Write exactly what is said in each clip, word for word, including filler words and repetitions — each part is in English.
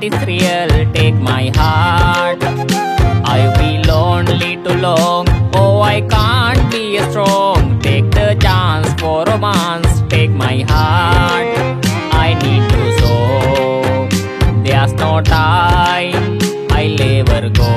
that is real, take my heart. I've been lonely too long, oh I can't be strong. Take the chance for romance, take my heart. I need you so, there's no time, I'll never go.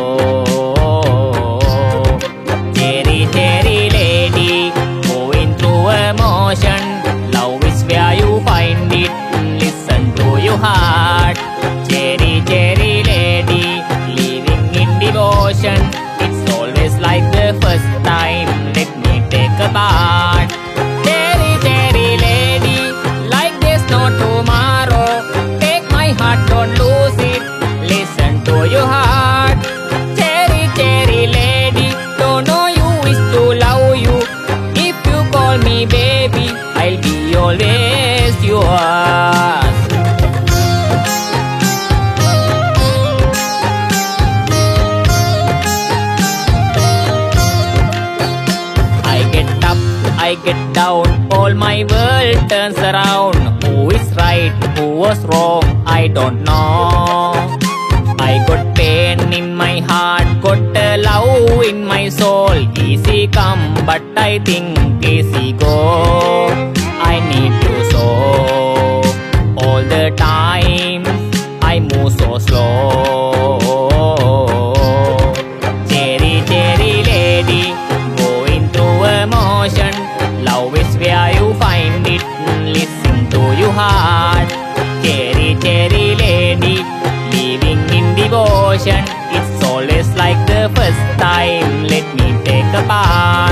Cherry, cherry lady, going through emotion. Love is where you find it, listen to your heart. Cherry, cherry lady, living in devotion. It's always like the first time, let me take a part. Cherry, cherry lady, like there's no tomorrow. Take my heart, don't lose it, listen to your heart. Cherry, cherry lady, don't know you is to love you. If you call me baby, I'll be always yours. I get up, I get down, all my world turns around. Who is right, who was wrong, I don't know. I got pain in my heart, got a love in my soul. Easy come, but I think easy go. I need you so, all the time, I move so slow. Cherry, cherry lady, going through emotion. Love is where you find it, listen to your heart. Cherry, cherry lady, living in devotion. It's always like the first time, let me take a part.